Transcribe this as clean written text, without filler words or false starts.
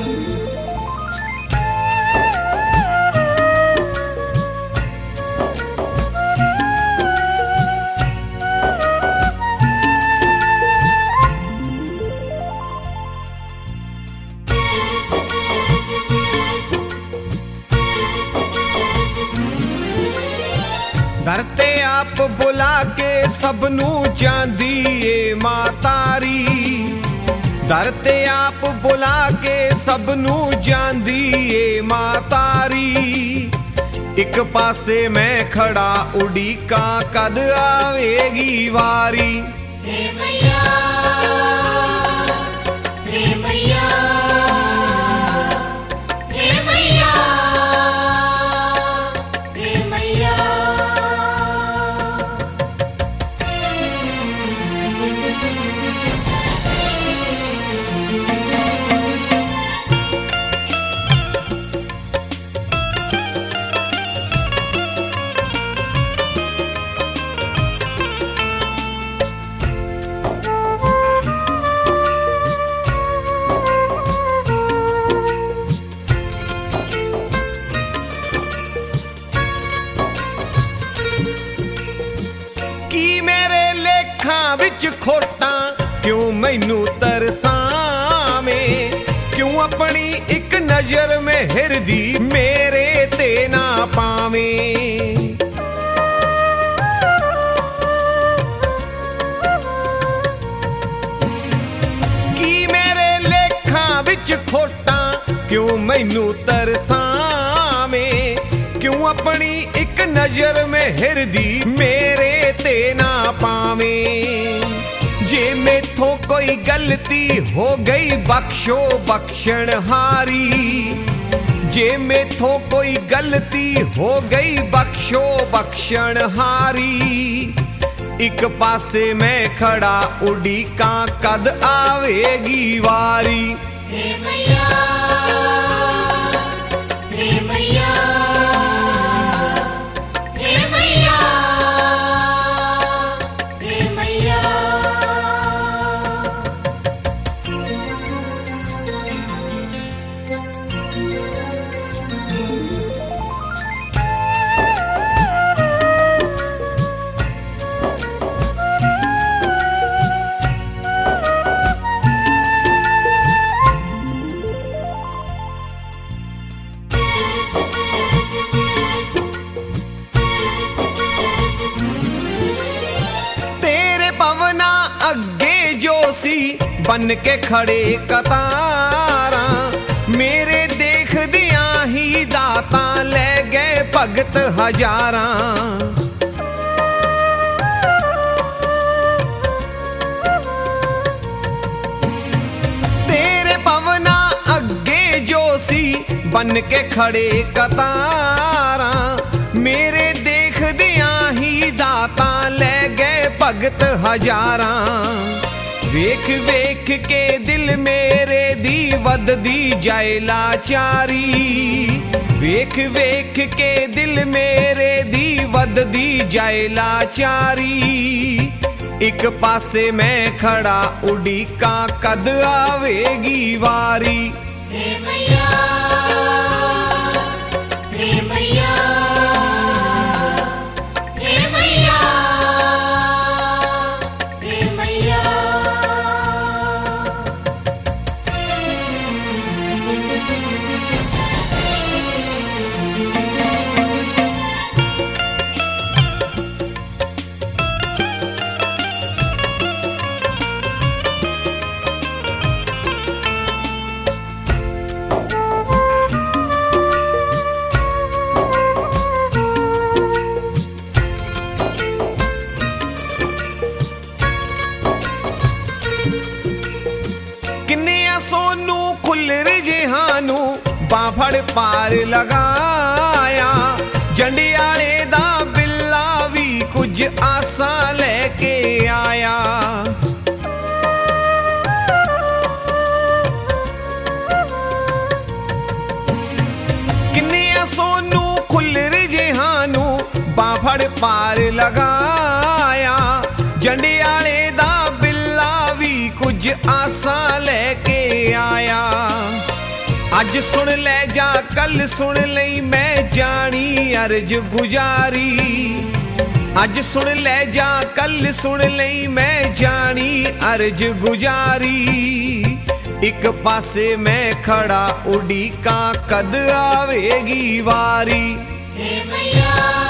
धरते आप बुला के सबनू चांदी ए मातारी, धरते आप बुला के सबनू चांदी ए मातारी। एक पासे मैं खड़ा उड़ी का कद आवेगी वारी। हे मैया, हे मैया, हे मैया, हे मैया। की मेरे लेखा विच खोटा क्यों मैनू तरसावें, क्यों अपनी एक नजर में हिरदी मेरे ते ना पावें। की मेरे लेखा विच खोटा क्यों मैनू तरसावें, क्यों अपनी एक नजर में हिरदी मेरे ते ना पावें। जे मेथों कोई गलती हो गई बख्शो बख्शनहारी, जे मेथों कोई गलती हो गई बख्शो बख्शनहारी। एक पासे मैं खड़ा उड़ी का कद आवेगी वारी। हे मैया, हे मैया, हे मैया, हे मैया। तेरे पवना अग्गे जोशी बन के खड़े कतारा, मेरे देख दिया ही दाता ले गए भगत हजारा। तेरे पवना अग्गे जोशी बन के खड़े कतारा, मेरे देख दिया ही दाता ले गए भगत हजारा। वेख वेख के दिल मेरे दी वददी जाए लाचारी, वेख वेख के दिल मेरे दी वददी जाए लाचारी। एक पासे मैं खड़ा उड़ी का कद आवेगी वारी। हे मैया, हे मैया, हे मैया, हे मैया। किन्निया सोनू खुल्लर जिहानू बाफड़ पार लगाया, जंडियाले दा बिल्ला भी कुछ आसा लेके आया। किन्निया सोनू खुल्लर जिहानू बाफड़ पार लगाया, जंडियाले दा बिल्ला भी कुछ आसा लेके आया। ਅੱਜ ਸੁਣ ਲੈ ਜਾਂ ਕੱਲ ਸੁਣ ਲਈ ਮੈਂ ਜਾਣੀ ਅਰਜ ਗੁਜ਼ਾਰੀ ਅੱਜ ਸੁਣ ਲੈ ਜਾਂ ਕੱਲ ਸੁਣ ਲਈ ਮੈਂ ਜਾਣੀ ਅਰਜ ਗੁਜ਼ਾਰੀ ਇੱਕ ਪਾਸੇ ਮੈਂ ਖੜਾ ਉਡੀਕਾਂ ਕਦ ਆਵੇਗੀ ਵਾਰੀ हे मैया